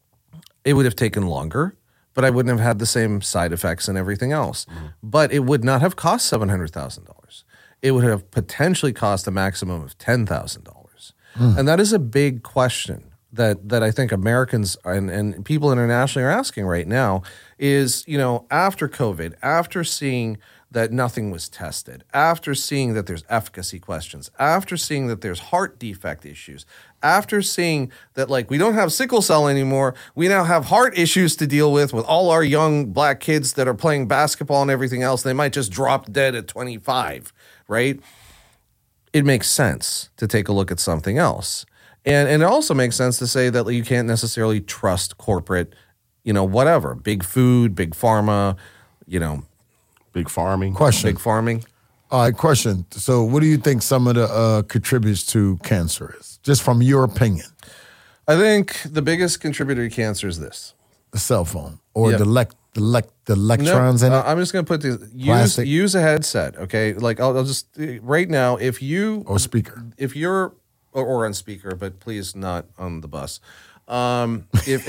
it would have taken longer, but I wouldn't have had the same side effects and everything else. Mm-hmm. But it would not have cost seven hundred thousand dollars. It would have potentially cost a maximum of ten thousand dollars. Mm. And that is a big question that that I think Americans and, and people internationally are asking right now is, you know, after COVID, after seeing that nothing was tested, after seeing that there's efficacy questions, after seeing that there's heart defect issues, after seeing that, like, we don't have sickle cell anymore, we now have heart issues to deal with with all our young black kids that are playing basketball and everything else. They might just drop dead at twenty-five, right? It makes sense to take a look at something else. And, and it also makes sense to say that you can't necessarily trust corporate, you know, whatever, big food, big pharma, you know, Big farming. Question. big farming. All right, question. So, what do you think some of the uh, contributors to cancer is? Just from your opinion, I think the biggest contributor to cancer is this. the cell phone or Yep. the lec- the, lec- the electrons No, in it. uh, I'm just going to put this, use, Plastic. use a headset, okay? Like, I'll, I'll just, right now, if you, Or speaker. if you're, or, or on speaker, but please not on the bus. Um, if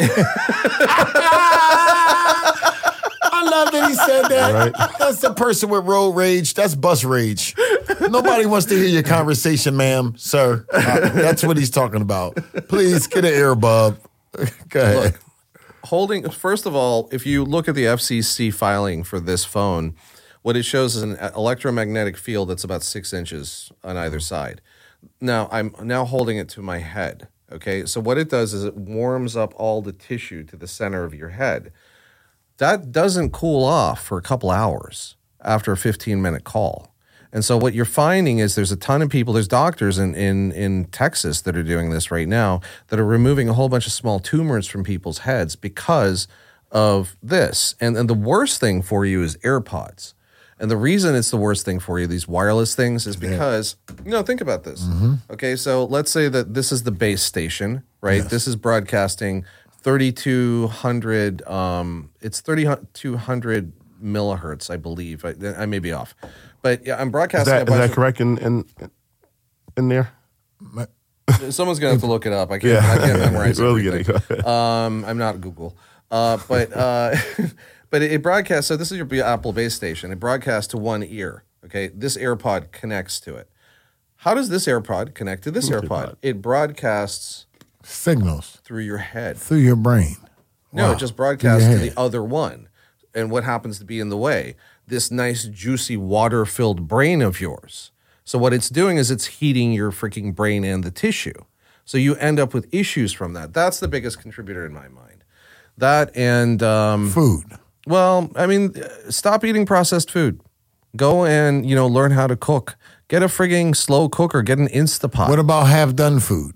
I love that he said that. That's the person with road rage. That's bus rage. Nobody wants to hear your conversation, ma'am, sir. Uh, that's what he's talking about. Please get an earbud. Go ahead. Look, holding, first of all, if you look at the F C C filing for this phone, what it shows is an electromagnetic field that's about six inches on either side. Now, I'm now holding it to my head, okay? So what it does is it warms up all the tissue to the center of your head. That doesn't cool off for a couple hours. after a fifteen minute call. And so what you're finding is there's a ton of people, there's doctors in, in, in Texas that are doing this right now that are removing a whole bunch of small tumors from people's heads because of this. And, and the worst thing for you is AirPods. And the reason it's the worst thing for you, these wireless things, is because, you know, think about this. Mm-hmm. Okay, so let's say that this is the base station, right? Yes. This is broadcasting thirty-two hundred, um, it's thirty-two hundred millihertz, I believe. I, I may be off. But yeah, I'm broadcasting. Is that, a bunch is that of, correct in, in in there? Someone's gonna have to look it up. I can't. Yeah. I can't memorize really everything. Um, I'm not Google, uh, but uh, but it, it broadcasts. So this is your Apple base station. It broadcasts to one ear. Okay, this AirPod connects to it. How does this AirPod connect to this AirPod? AirPod? It broadcasts signals through your head, through your brain. No, wow. It just broadcasts to the other one. And what happens to be in the way? This nice, juicy, water-filled brain of yours. So what it's doing is it's heating your freaking brain and the tissue. So you end up with issues from that. That's the biggest contributor in my mind. That and... Um, food. Well, I mean, stop eating processed food. Go and, you know, learn how to cook. Get a frigging slow cooker. Get an Instapot. What about half-done food?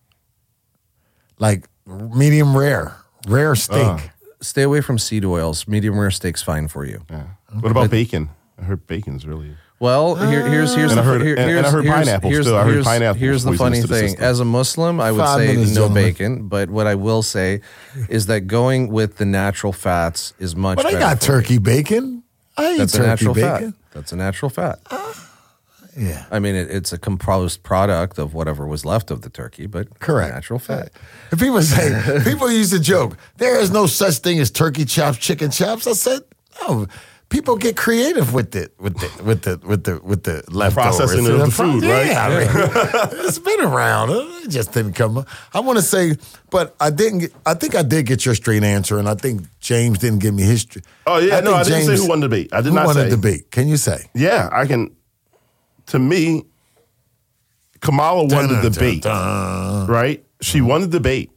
Like medium rare, rare steak. Uh. Stay away from seed oils. Medium rare steak's fine for you. Yeah. What about but, bacon? I heard bacon's really... Well, here, here's here's and the I heard, here, and, here's, and I heard here's, pineapple here's, too. I heard here's, pineapple. Here's the funny thing. As a Muslim, I would Five say minutes, no gentlemen. bacon. But what I will say is that going with the natural fats is much but better. But I got turkey you. bacon. I eat That's turkey a natural bacon. fat. That's a natural fat. Uh, yeah. I mean, it, it's a composed product of whatever was left of the turkey, but correct. Natural fat. And people say, people used to joke, there is no such thing as turkey chops, chicken chops. I said, no. People get creative with it, with the with the with the with the leftovers. Processing of the food, right? Yeah, I mean, it's been around. It just didn't come up. I want to say, but I didn't. Get, I think I did get your straight answer, and I think James didn't give me history. Oh yeah, I no, I didn't James, say who won the debate. I did who not won say the debate. Can you say? Yeah, I can. To me, Kamala won the debate, right? She won the debate,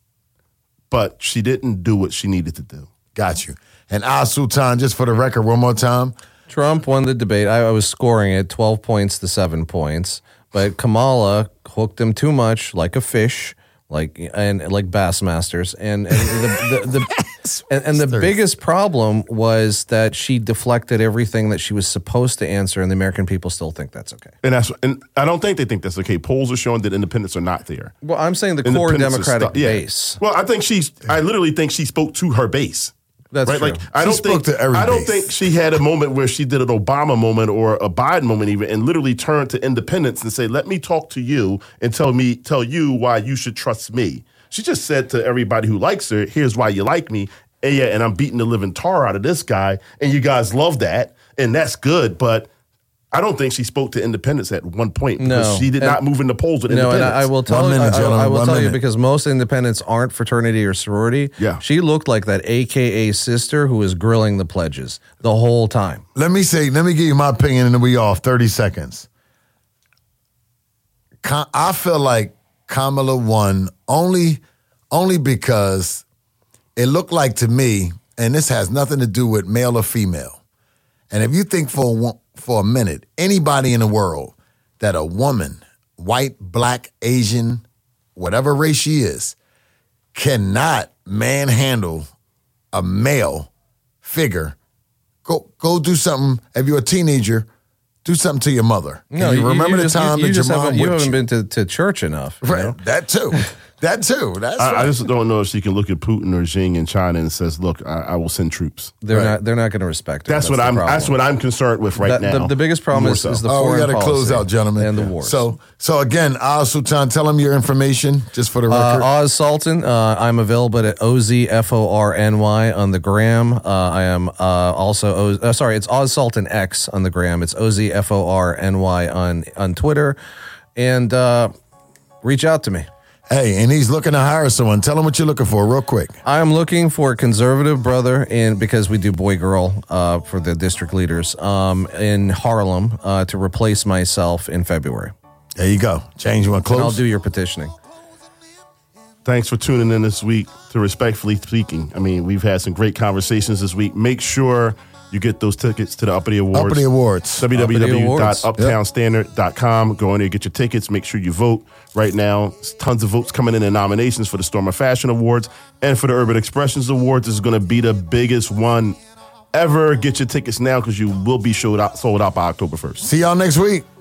but she didn't do what she needed to do. Got you. And Al Sultan, just for the record, one more time. Trump won the debate. I, I was scoring it twelve points to seven points, but Kamala hooked him too much, like a fish, like and like Bassmasters, and and the, the, the and, and the biggest problem was that she deflected everything that she was supposed to answer, and the American people still think that's okay. And that's and I don't think they think that's okay. Polls are showing that independents are not there. Well, I'm saying the core Democratic stu- yeah. base. Well, I think she's. I literally think she spoke to her base. That's right. True. Like I she don't spoke think to every I don't base. think she had a moment where she did an Obama moment or a Biden moment even, and literally turned to independents and say, "Let me talk to you and tell me tell you why you should trust me." She just said to everybody who likes her, "Here's why you like me." And yeah, and I'm beating the living tar out of this guy, and you guys love that, and that's good. But I don't think she spoke to independents at one point because no. she did and, not move into polls with no, independents. And I, I will tell one you, minute, I, I, I will one tell minute. you because most independents aren't fraternity or sorority. Yeah. She looked like that A K A sister who was grilling the pledges the whole time. Let me say, let me give you my opinion, and then we off thirty seconds. I feel like Kamala won only, only because it looked like to me, and this has nothing to do with male or female. And if you think for a wo- for a minute, anybody in the world that a woman, white, black, Asian, whatever race she is, cannot manhandle a male figure, go go do something. If you're a teenager, do something to your mother. No, you, you remember you the just, time you, you that your just mom haven't, you whipped haven't been to, to church enough. You Right, know? that too. That too. That's I, right. I just don't know if she can look at Putin or Xi in China and says, "Look, I, I will send troops." They're Right. not. They're not going to respect it. That's, what the I'm. problem. That's what I'm concerned with right That- now. The, the biggest problem More is, so. is the Oh, we foreign got to policy close out, gentlemen. and the wars. So, so again, Al Sultan, tell them your information just for the Uh, record. Oz Sultan, uh, I'm available at O Z F O R N Y on the gram. Uh, I am uh, also, o- uh, sorry, it's Oz Sultan X on the gram. It's O Z F O R N Y on, on Twitter. And uh, reach out to me. Hey, and he's looking to hire someone. Tell him what you're looking for real quick. I am looking for a conservative brother in because we do boy girl uh, for the district leaders um, in Harlem uh, to replace myself in February. There you go. Change one close. And I'll do your petitioning. Thanks for tuning in this week to Respectfully Speaking. I mean, we've had some great conversations this week. Make sure you get those tickets to the Uppity Awards. Uppity Awards. w w w dot Uppity uptown standard dot com. Go in there, get your tickets. Make sure you vote right now. There's tons of votes coming in in nominations for the Storm of Fashion Awards and for the Urban Expressions Awards. This is going to be the biggest one ever. Get your tickets now because you will be sold out, sold out by October first. See y'all next week.